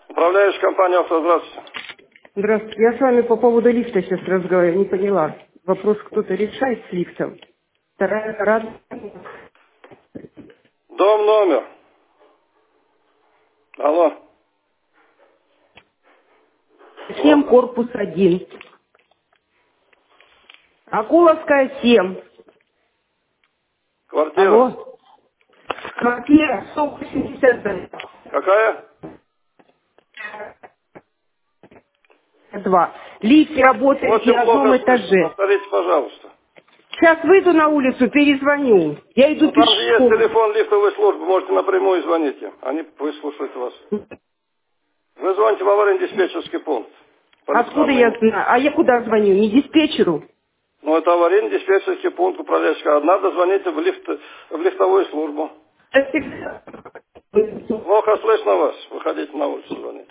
Управляющая компания «Авто», здравствуйте. Здравствуйте. Я с вами по поводу лифта сейчас разговариваю, не поняла. Вопрос кто-то решает с лифтом. Вторая рада. Дом, номер. Алло. 7, корпус 1. Акуловская 7. Квартира. Алло. Квартира 182. Лифт работает Очень на одном плохо слышно. этаже. Повторите, пожалуйста. Сейчас выйду на улицу, перезвоню. Я иду Ну, там же есть пешком. телефон лифтовой службы, можете напрямую звонить им. Они выслушают вас. Вы звоните в аварийно-диспетчерский пункт. По Откуда лифтам я им. знаю? А я куда звоню? Не диспетчеру? Ну, это аварийно-диспетчерский пункт управляющего. Надо звонить в лифтовую службу. Плохо слышно вас. Выходите на улицу, звоните.